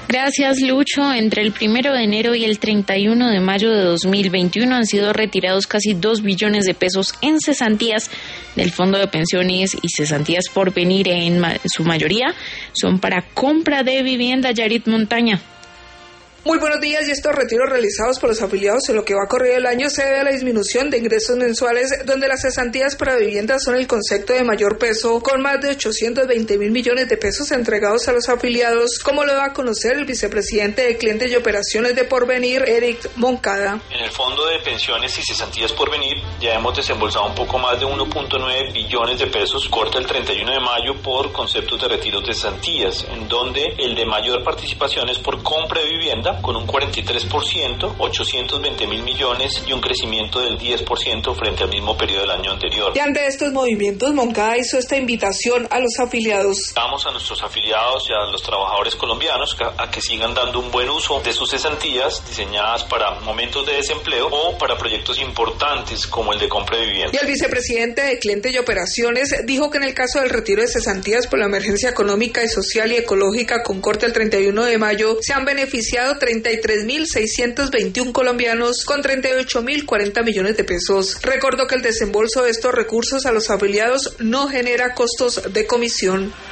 Gracias, Lucho. Entre el 1 de enero y el 31 de mayo de 2021 han sido retirados casi 2 billones de pesos en cesantías del Fondo de Pensiones y Cesantías por Venir. En su mayoría son para compra de vivienda. Yarit Montaña. Muy buenos días. Y estos retiros realizados por los afiliados en lo que va corrido el año se debe a la disminución de ingresos mensuales, donde las cesantías para vivienda son el concepto de mayor peso, con más de 820.000 millones de pesos entregados a los afiliados, como lo va a conocer el vicepresidente de Clientes y Operaciones de Porvenir, Eric Moncada. En el Fondo de Pensiones y Cesantías Porvenir ya hemos desembolsado un poco más de 1.9 billones de pesos, corta el 31 de mayo, por conceptos de retiros de cesantías, en donde el de mayor participación es por compra de vivienda, con un 43%, 820.000 millones y un crecimiento del 10% frente al mismo periodo del año anterior. Y ante estos movimientos, Moncada hizo esta invitación a los afiliados. Damos a nuestros afiliados y a los trabajadores colombianos a que sigan dando un buen uso de sus cesantías diseñadas para momentos de desempleo o para proyectos importantes como el de compra de vivienda. Y el vicepresidente de Clientes y Operaciones dijo que en el caso del retiro de cesantías por la emergencia económica y social y ecológica con corte el 31 de mayo, se han beneficiado 33.621 colombianos con 38.040 millones de pesos. Recordó que el desembolso de estos recursos a los afiliados no genera costos de comisión.